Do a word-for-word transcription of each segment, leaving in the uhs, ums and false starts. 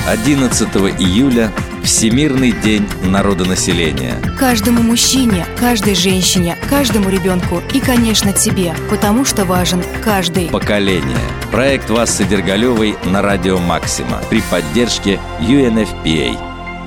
одиннадцатого июля – Всемирный день народонаселения. Каждому мужчине, каждой женщине, каждому ребенку и, конечно, тебе, потому что важен каждый. Поколение. Проект Вассы Дергалевой на радио «Максима» при поддержке ю эн эф пи эй.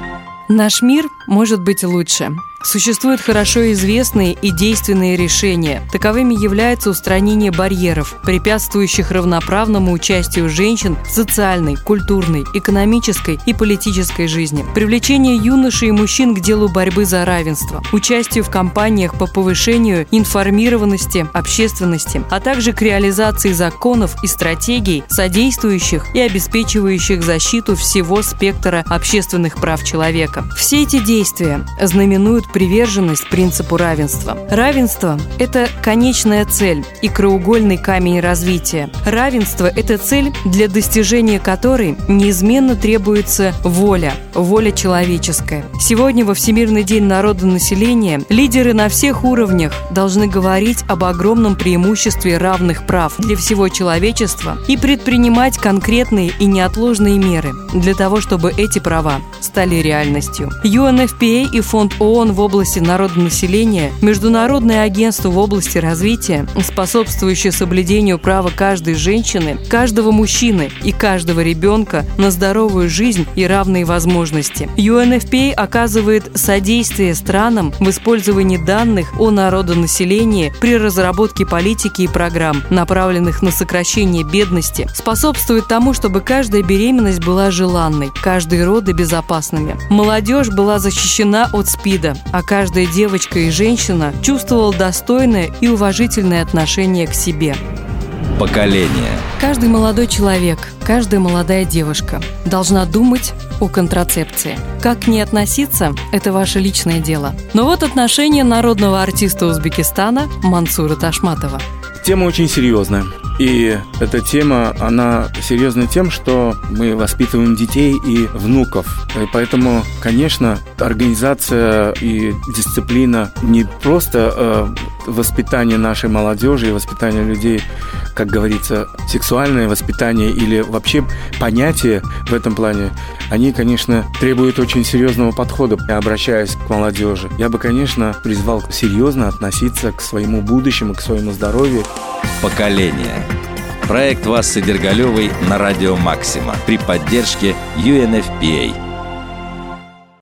Наш мир может быть лучше. Существуют хорошо известные и действенные решения. Таковыми является устранение барьеров, препятствующих равноправному участию женщин в социальной, культурной, экономической и политической жизни, привлечение юношей и мужчин к делу борьбы за равенство, участию в кампаниях по повышению информированности общественности, а также к реализации законов и стратегий, содействующих и обеспечивающих защиту всего спектра общественных прав человека. Все эти действия знаменуют приверженность принципу равенства. Равенство – это конечная цель и краеугольный камень развития. Равенство – это цель, для достижения которой неизменно требуется воля, воля человеческая. Сегодня, во Всемирный день народонаселения, лидеры на всех уровнях должны говорить об огромном преимуществе равных прав для всего человечества и предпринимать конкретные и неотложные меры для того, чтобы эти права стали реальностью. ю эн эф пи эй и Фонд ООН в области народонаселения, Международное агентство в области развития, способствующее соблюдению права каждой женщины, каждого мужчины и каждого ребенка на здоровую жизнь и равные возможности. ю эн эф пи эй оказывает содействие странам в использовании данных о народонаселении при разработке политики и программ, направленных на сокращение бедности, способствует тому, чтобы каждая беременность была желанной, каждые роды безопасными. Молодежь была защищена от СПИДа, а каждая девочка и женщина чувствовала достойное и уважительное отношение к себе. Поколение. Каждый молодой человек, каждая молодая девушка должна думать о контрацепции. Как к ней относиться – это ваше личное дело. Но вот отношение народного артиста Узбекистана Мансура Ташматова. Тема очень серьезная. И эта тема, она серьезна тем, что мы воспитываем детей и внуков. И поэтому, конечно, организация и дисциплина не просто э, воспитание нашей молодежи и воспитание людей, как говорится, сексуальное воспитание или вообще понятия в этом плане, они, конечно, требуют очень серьезного подхода. Обращаясь к молодежи, я бы, конечно, призвал серьезно относиться к своему будущему, к своему здоровью. Поколение. Проект Вассы Дергалевой на радио «Максима» при поддержке ю эн эф пи эй.